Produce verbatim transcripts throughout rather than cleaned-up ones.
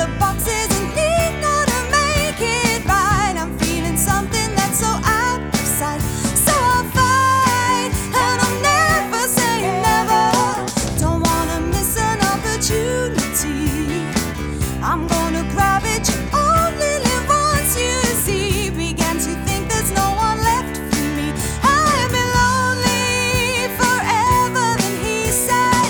the boxes and need now to make it right. I'm feeling something that's so out of sight. So I'll fight, and I'll never say never. Don't wanna miss an opportunity. I'm gonna grab it, you only live once, you see. Began to think there's no one left for me. I've been lonely forever. Then he said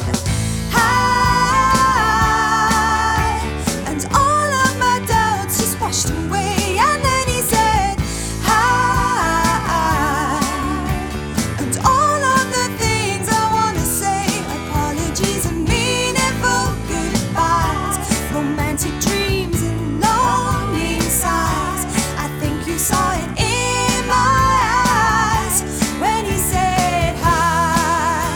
hi, and all of my doubts just washed away. And then he said hi, and all of the things I wanna say. Apologies and meaningful goodbyes, romantic dreams and longing sighs. I think you saw it in my eyes when he said hi.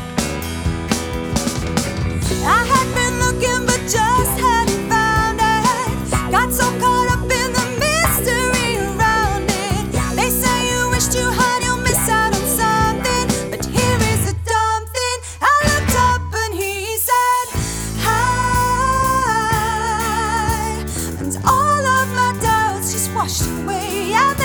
I had been looking but just hadn't found it. Got so caught up in the mystery around it. They say you wish too hard, you'll miss out on something. But here is the dumb thing. I looked up and he said hi, and all of my doubts just washed away. I